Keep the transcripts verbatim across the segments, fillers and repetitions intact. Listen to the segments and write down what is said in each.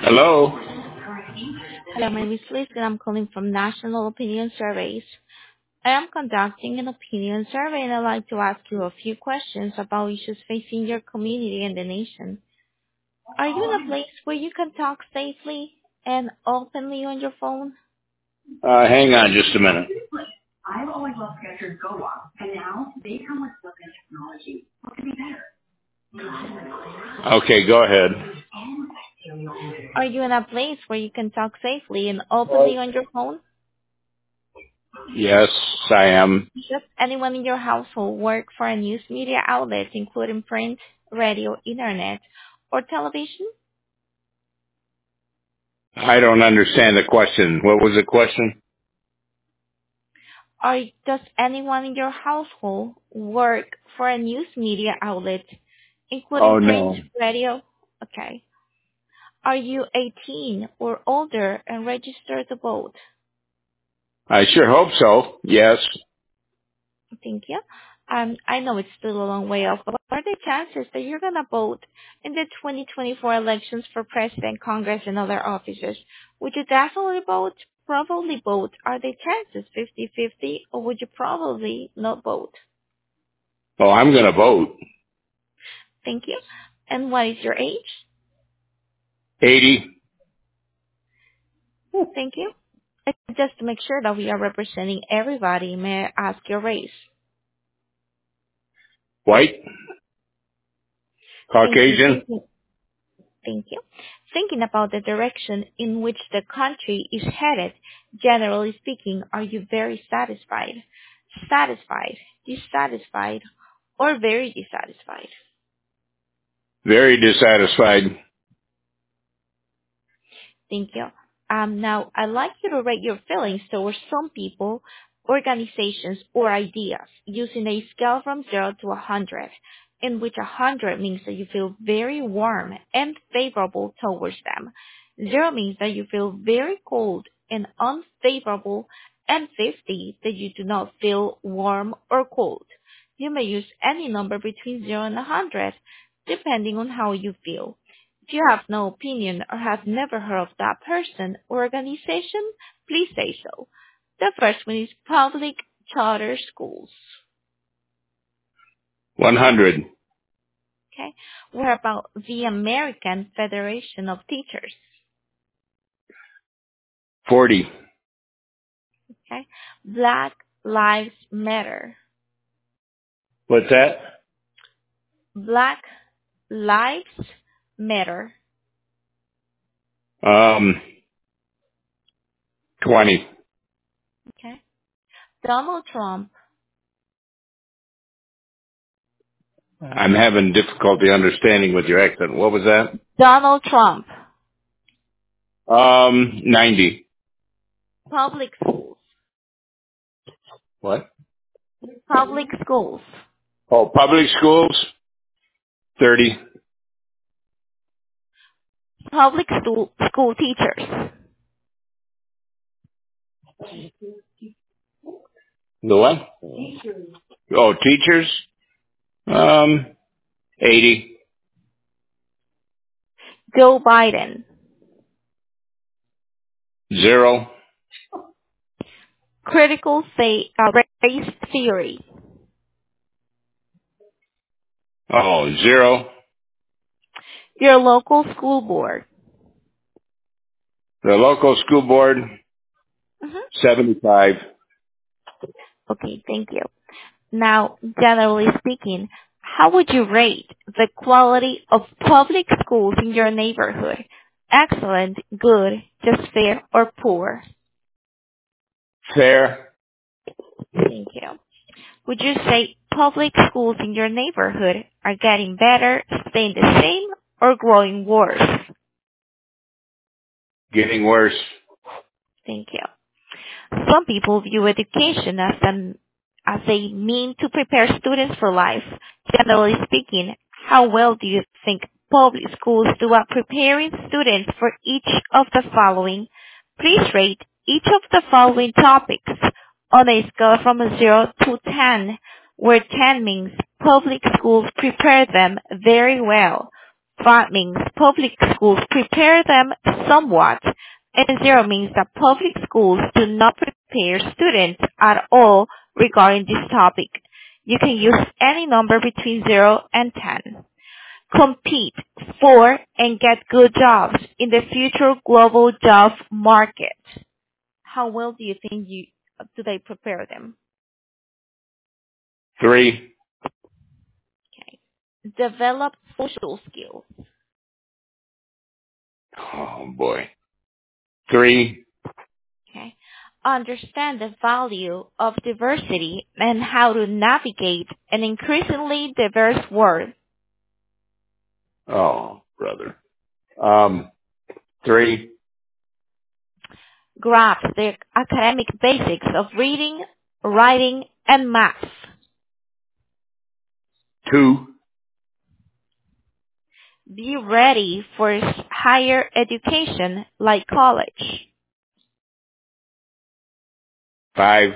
Hello. Hello, my name is Liz, and I'm calling from National Opinion Surveys. I am conducting an opinion survey, and I'd like to ask you a few questions about issues facing your community and the nation. Are you in a place where you can talk safely and openly on your phone? Uh, hang on just a minute. I've always loved Skechers Go Walk, and now they come with built-in technology. What could be better? Okay, go ahead. Are you in a place where you can talk safely and openly on your phone? Yes, I am. Does anyone in your household work for a news media outlet, including print, radio, internet, or television? I don't understand the question. What was the question? Or does anyone in your household work for a news media outlet, including Oh, print, no. radio? Okay. Are you eighteen or older and registered to vote? I sure hope so. Yes. Thank you. Um, I know it's still a long way off, but what are the chances that you're going to vote in the twenty twenty-four elections for president, Congress, and other offices? Would you definitely vote, probably vote? Are the chances fifty-fifty, or would you probably not vote? Oh, I'm going to vote. Thank you. And what is your age? eighty. Thank you. And just to make sure that we are representing everybody, may I ask your race? White. Thank you. Caucasian. Thinking, thank you. Thinking about the direction in which the country is headed, generally speaking, are you very satisfied, satisfied, dissatisfied, or very dissatisfied? Very dissatisfied. Thank you. Um, now, I'd like you to rate your feelings towards some people, organizations, or ideas using a scale from zero to one hundred, in which one hundred means that you feel very warm and favorable towards them. zero means that you feel very cold and unfavorable, and fifty that you do not feel warm or cold. You may use any number between zero and one hundred, depending on how you feel. If you have no opinion or have never heard of that person or organization, please say so. The first one is public charter schools. one hundred. Okay. What about the American Federation of Teachers? forty. Okay. Black Lives Matter. What's that? Black Lives Matter. Um, twenty. Okay. Donald Trump. I'm having difficulty understanding with your accent. What was that? Donald Trump. Um, ninety. Public schools. What? Public schools. Oh, public schools? thirty. Public school, school teachers. The what? Oh, teachers? Um, eighty. Joe Biden. Zero. Critical say, uh, race theory. Oh, zero. Your local school board. The local school board, hmm seventy-five. Okay, thank you. Now, generally speaking, how would you rate the quality of public schools in your neighborhood? Excellent, good, just fair, or poor? Fair. Thank you. Would you say public schools in your neighborhood are getting better, staying the same, or growing worse? Getting worse. Thank you. Some people view education as an as a mean to prepare students for life. Generally speaking, how well do you think public schools do at preparing students for each of the following? Please rate each of the following topics on a scale from zero to ten, where ten means public schools prepare them very well. Five means public schools prepare them somewhat, and zero means that public schools do not prepare students at all regarding this topic. You can use any number between zero and ten. Compete for and get good jobs in the future global job market. How well do you think you do they prepare them? Three. Okay. Develop social skills. Oh boy. Three. Okay. Understand the value of diversity and how to navigate an increasingly diverse world. Oh, brother. Um, three. Grasp the academic basics of reading, writing, and math. Two. Be ready for higher education like college. Five.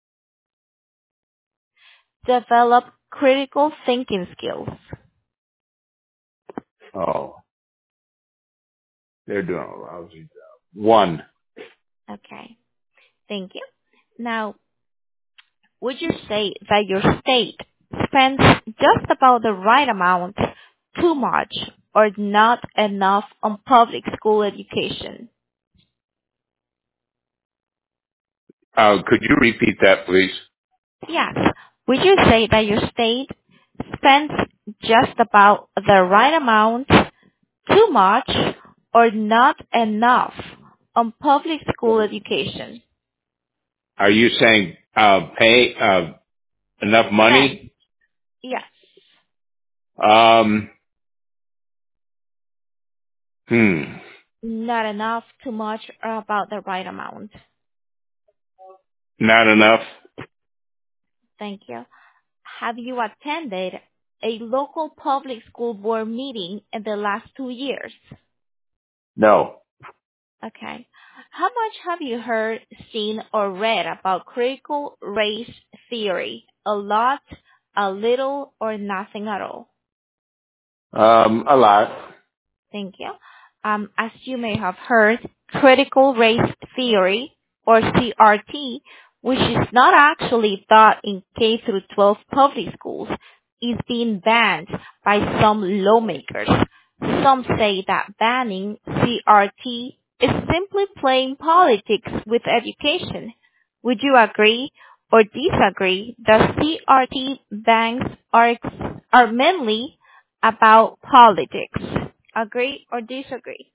Develop critical thinking skills. Oh, they're doing a lousy job. One. Okay. Thank you. Now, would you say that your state spends just about the right amount, too much, or not enough on public school education? Uh, could you repeat that, please? Yes. Would you say that your state spends just about the right amount, too much, or not enough on public school education? Are you saying uh, pay uh, enough Spend. money? Yes. Um, hmm. Not enough, too much, or about the right amount. Not enough? Thank you. Have you attended a local public school board meeting in the last two years? No. Okay. How much have you heard, seen, or read about critical race theory? A lot, a little, or nothing at all? Um, a lot. Thank you. Um, as you may have heard, critical race theory, or C R T, which is not actually taught in K through twelve public schools, is being banned by some lawmakers. Some say that banning C R T is simply playing politics with education. Would you agree or disagree that C R T bans are, are mainly about politics? Agree or disagree?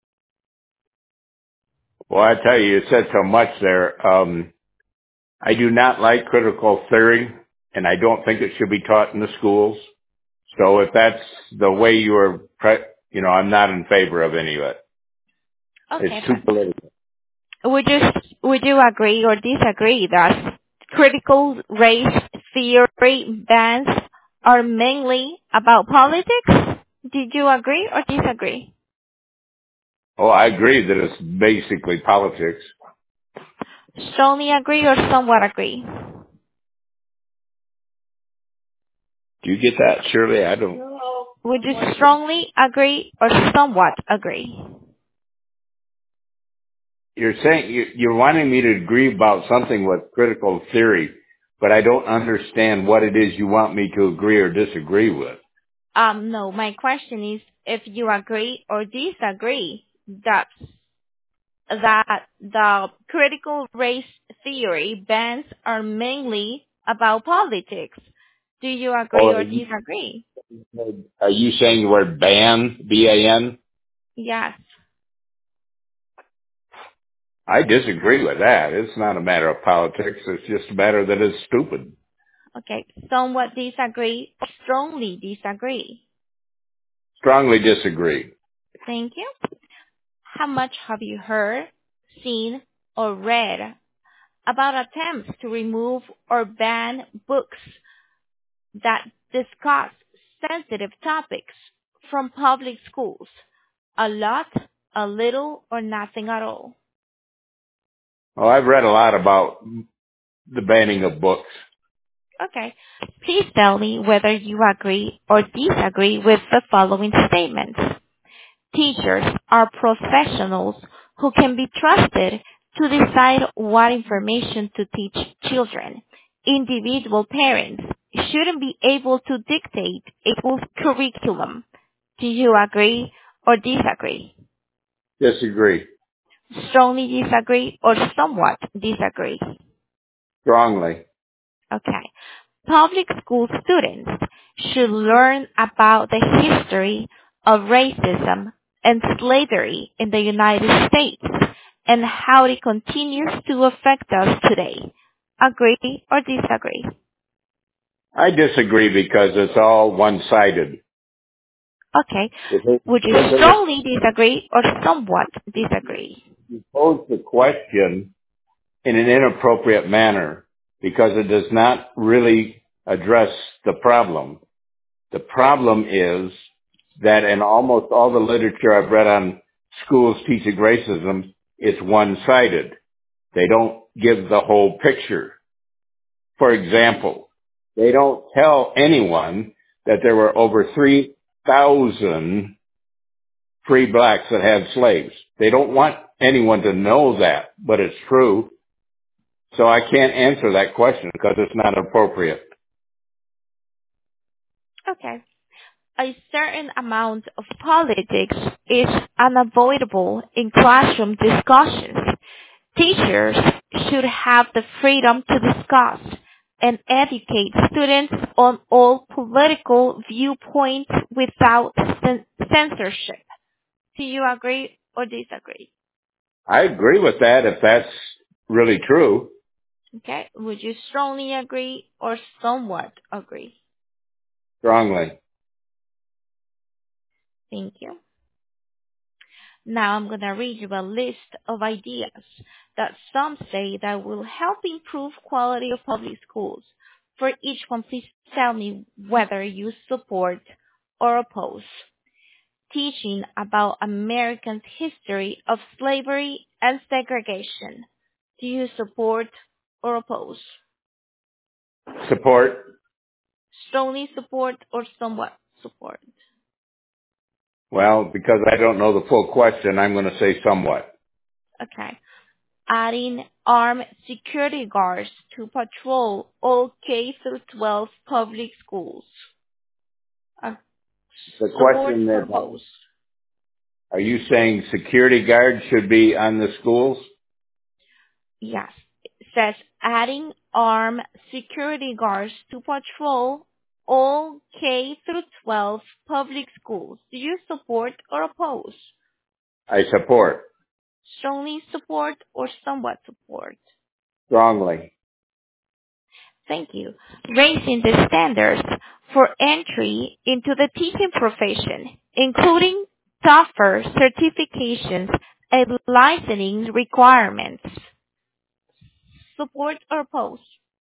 Well, I tell you, you said so much there. Um, I do not like critical theory, and I don't think it should be taught in the schools. So if that's the way you are, pre- you know, I'm not in favor of any of it. Okay, It's too but political. would you would you agree or disagree that critical race theory bans are mainly about politics? Did you agree or disagree? Oh, I agree that it's basically politics. Strongly agree or somewhat agree? Do you get that, Shirley? I don't. Would you strongly agree or somewhat agree? You're saying you, you're wanting me to agree about something with critical theory, but I don't understand what it is you want me to agree or disagree with. Um, no, my question is if you agree or disagree that that the critical race theory bans are mainly about politics. Do you agree Or or are you, disagree? are you saying the word ban, B A N? Yes. I disagree with that. It's not a matter of politics. It's just a matter that it's stupid. Okay. Somewhat disagree, strongly disagree. Strongly disagree. Thank you. How much have you heard, seen, or read about attempts to remove or ban books that discuss sensitive topics from public schools? A lot, a little, or nothing at all? Well, I've read a lot about the banning of books. Okay. Please tell me whether you agree or disagree with the following statements. Teachers are professionals who can be trusted to decide what information to teach children. Individual parents shouldn't be able to dictate a school's curriculum. Do you agree or disagree? Disagree. Strongly disagree or somewhat disagree? Strongly. Okay. Public school students should learn about the history of racism and slavery in the United States and how it continues to affect us today. Agree or disagree? I disagree because it's all one-sided. Okay. If it, Would you if it was, strongly disagree or somewhat disagree? you pose the question in an inappropriate manner because it does not really address the problem. The problem is that in almost all the literature I've read on schools teaching racism, it's one-sided. They don't give the whole picture. For example, they don't tell anyone that there were over three thousand free blacks that had slaves. They don't want anyone to know that, but it's true. So I can't answer that question because it's not appropriate. Okay. A certain amount of politics is unavoidable in classroom discussions. Teachers should have the freedom to discuss and educate students on all political viewpoints without cen- censorship. Do you agree or disagree? I agree with that if that's really true. Okay. Would you strongly agree or somewhat agree? Strongly. Thank you. Now I'm going to read you a list of ideas that some say that will help improve quality of public schools. For each one, please tell me whether you support or oppose. Teaching about American history of slavery and segregation. Do you support or oppose? Support. Strongly support or somewhat support? Well, because I don't know the full question, I'm going to say somewhat. Okay. Adding armed security guards to patrol all K through twelve public schools. Uh, The support question or is, oppose? are you saying security guards should be on the schools? Yes. It says adding armed security guards to patrol all K through twelve public schools. Do you support or oppose? I support. Strongly support or somewhat support? Strongly. Thank you. Raising the standards for entry into the teaching profession, including tougher certifications and licensing requirements. Support or oppose?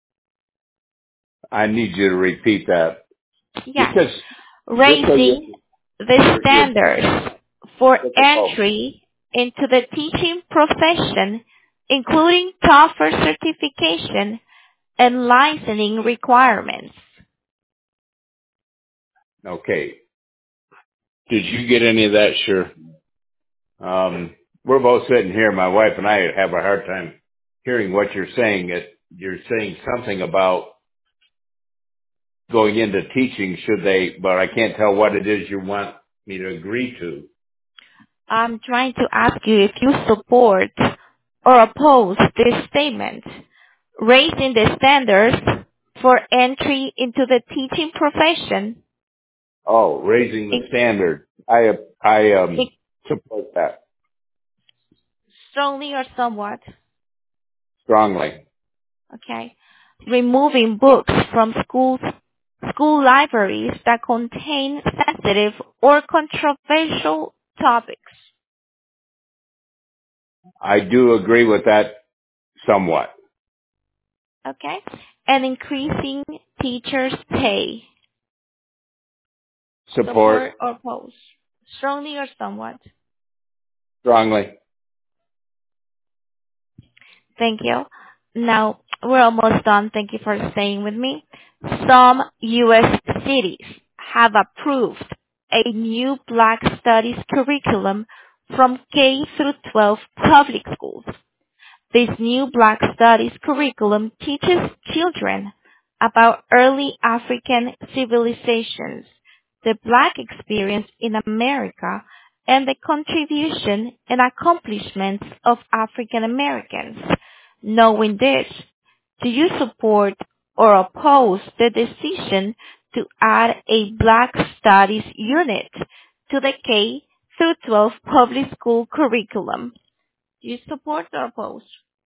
I need you to repeat that. Yes. Because Raising the you're, you're standards for difficult. entry into the teaching profession, including tougher certification and licensing requirements. Okay. Did you get any of that? Sure. Um, we're both sitting here. My wife and I have a hard time hearing what you're saying. It, you're saying something about going into teaching, should they, but I can't tell what it is you want me to agree to. I'm trying to ask you if you support or oppose this statement, raising the standards for entry into the teaching profession. Oh, raising the in- standard. I, I, in- um, support that Strongly or somewhat, strongly. okay? Removing books from schools, school libraries that contain sensitive or controversial topics, I do agree with that somewhat. okay? And increasing teachers' pay. Support Support or oppose? Strongly or somewhat? strongly. Thank you. Now, We're almost done. Thank you for staying with me. Some U S cities have approved a new Black Studies curriculum from K through twelve public schools. This new Black Studies curriculum teaches children about early African civilizations, the Black experience in America, and the contribution and accomplishments of African Americans. Knowing this, do you support or oppose the decision to add a Black Studies unit to the K through twelve public school curriculum? Do you support or oppose?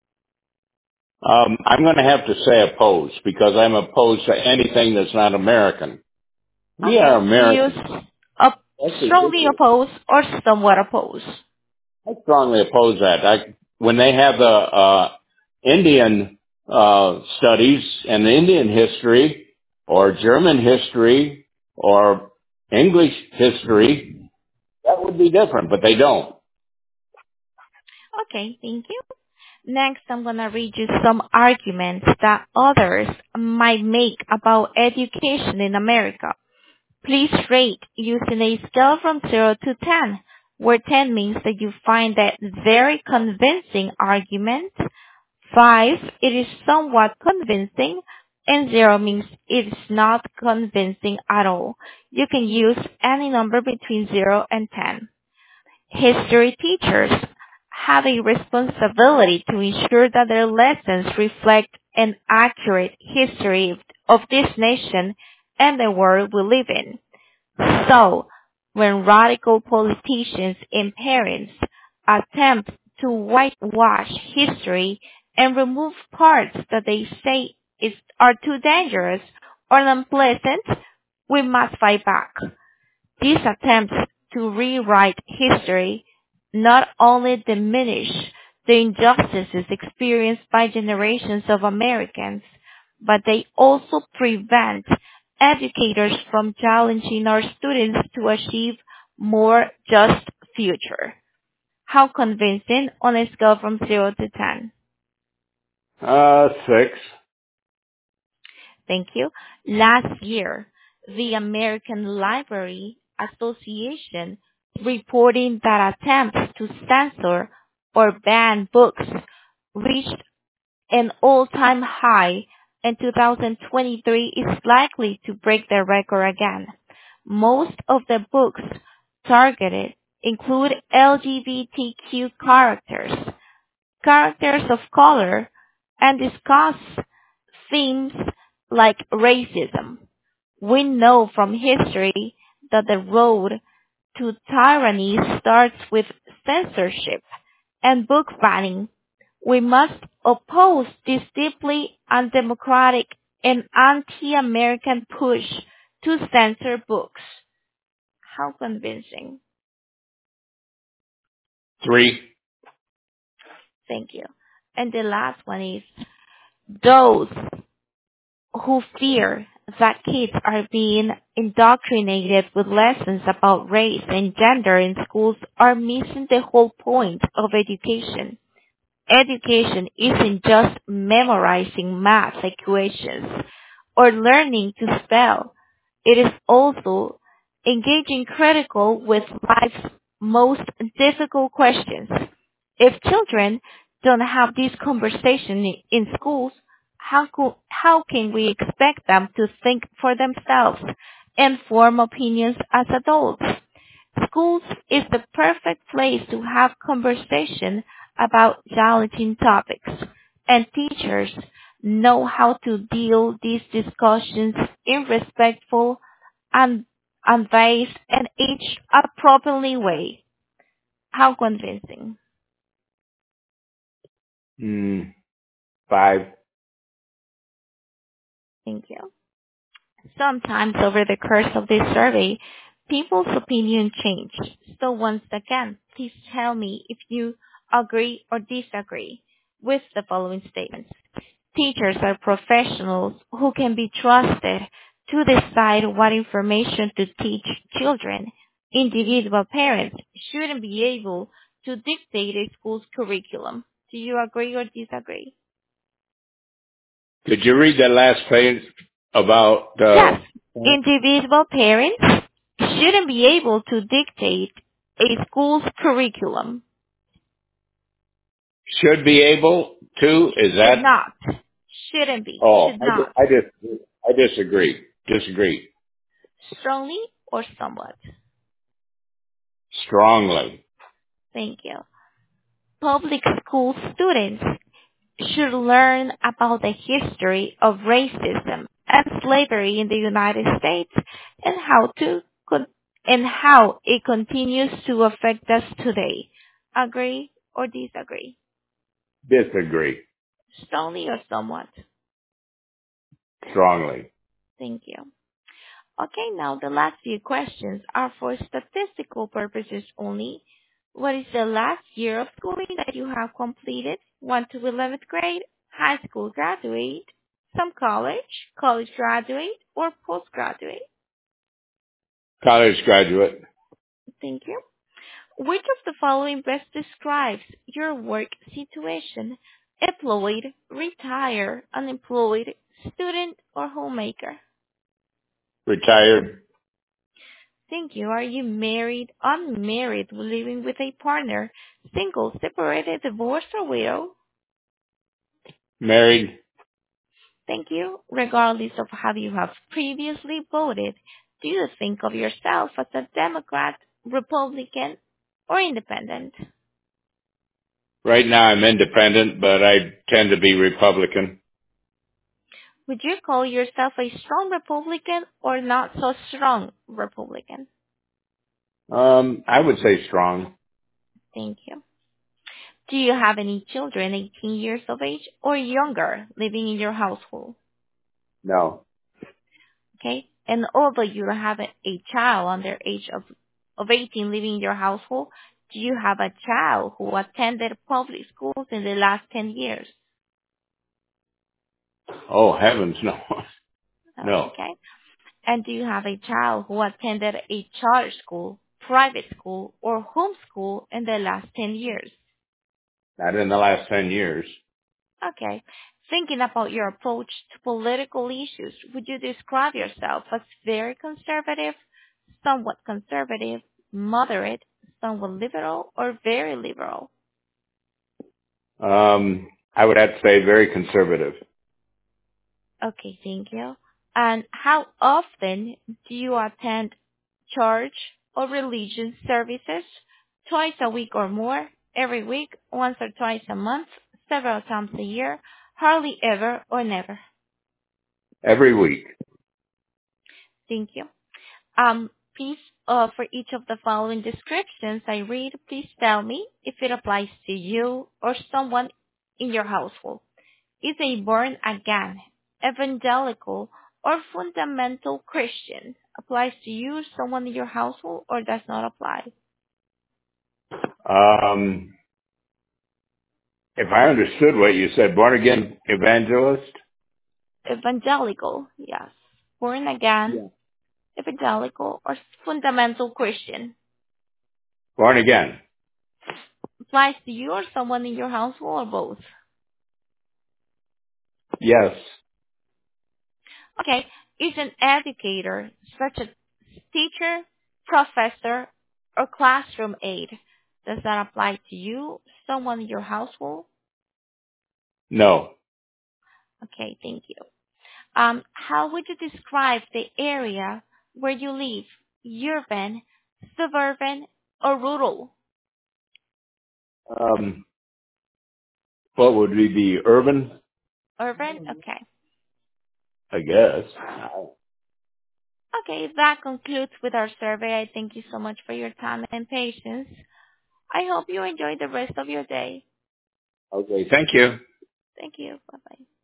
Um, I'm going to have to say opposed because I'm opposed to anything that's not American. We are Okay. Do you Americans. op- That's strongly ridiculous. oppose or somewhat oppose? I strongly oppose that. I, when they have the uh, Indian uh, studies and the Indian history or German history or English history, that would be different, but they don't. Okay, thank you. Next, I'm going to read you some arguments that others might make about education in America. Please rate using a scale from zero to ten, where ten means that you find that very convincing argument, five, it is somewhat convincing, and zero means it is not convincing at all. You can use any number between zero and ten. History teachers have a responsibility to ensure that their lessons reflect an accurate history of this nation and the world we live in. So, when radical politicians and parents attempt to whitewash history and remove parts that they say is, are too dangerous or unpleasant, we must fight back. These attempts to rewrite history not only diminish the injustices experienced by generations of Americans, but they also prevent educators from challenging our students to achieve more just future. How convincing on a scale from zero to ten? Uh, six. Thank you. Last year, the American Library Association reporting that attempts to censor or ban books reached an all-time high, and two thousand twenty-three is likely to break the record again. Most of the books targeted include L G B T Q characters, characters of color, and discuss themes like racism. We know from history that the road to tyranny starts with censorship and book banning. We must oppose this deeply undemocratic and anti-American push to censor books. How convincing. Three. Thank you. And the last one is those who fear that kids are being indoctrinated with lessons about race and gender in schools are missing the whole point of education. Education isn't just memorizing math equations or learning to spell. It is also engaging critical with life's most difficult questions. If children don't have this conversation in schools, how, co- how can we expect them to think for themselves and form opinions as adults? Schools is the perfect place to have conversation about challenging topics, and teachers know how to deal these discussions in respectful and unbiased and age appropriately way. How convincing. Mm, five. Thank you. Sometimes over the course of this survey, people's opinion change. So once again, please tell me if you agree or disagree with the following statements. Teachers are professionals who can be trusted to decide what information to teach children. Individual parents shouldn't be able to dictate a school's curriculum. Do you agree or disagree? Could you read that last page about, uh, Yes. Individual parents shouldn't be able to dictate a school's curriculum. should be able to? Is Should that, not. Shouldn't be. oh, Should I, di- not. I dis, I disagree. Disagree. Strongly or somewhat. Strongly. Thank you. Public school students should learn about the history of racism and slavery in the United States and how to con- and how it continues to affect us today. Agree or disagree? Disagree. Strongly or somewhat? Strongly. Thank you. Okay, now the last few questions are for statistical purposes only. What is the last year of schooling that you have completed? one to eleventh grade, high school graduate, some college, college graduate, or postgraduate? College graduate. Thank you. Which of the following best describes your work situation? Employed, retired, unemployed, student, or homemaker? Retired. Thank you. Are you married, unmarried, living with a partner, single, separated, divorced, or widow? Married. Thank you. Regardless of how you have previously voted, do you think of yourself as a Democrat, Republican, or Independent? Right now I'm independent, but I tend to be Republican. Would you call yourself a strong Republican or not so strong Republican? Um, I would say strong. Thank you. Do you have any children eighteen years of age or younger living in your household? No. Okay? And although you don't have a, a child under age of, of eighteen living in your household, do you have a child who attended public schools in the last ten years? Oh, heavens, no. No. Okay? And do you have a child who attended a charter school, private school, or homeschool in the last ten years? Not in the last ten years. Okay. Thinking about your approach to political issues, would you describe yourself as very conservative, somewhat conservative, moderate, somewhat liberal, or very liberal? Um, I would have to say very conservative. Okay, thank you. And how often do you attend church or religion services? Twice a week or more, every week, once or twice a month, several times a year, hardly ever or never? Every week. Thank you. Um, please, uh, for each of the following descriptions I read, please tell me if it applies to you or someone in your household. Is a born again, evangelical, or fundamental Christian applies to you, someone in your household, or does not apply? Um, if I understood what you said, born again evangelist? Evangelical, yes. Born again, Yeah. evangelical, or fundamental Christian Born again. applies to you or someone in your household, or both? Yes. Okay, is an educator such as teacher, professor, or classroom aide. Does that apply to you, someone in your household? No. Okay, thank you. Um, how would you describe the area where you live? Urban, suburban, or rural? Um, what would we be? Urban? Urban? Okay. I guess. Okay, that concludes with our survey. I thank you so much for your time and patience. I hope you enjoy the rest of your day. Okay. Thank you. Thank you. Bye-bye.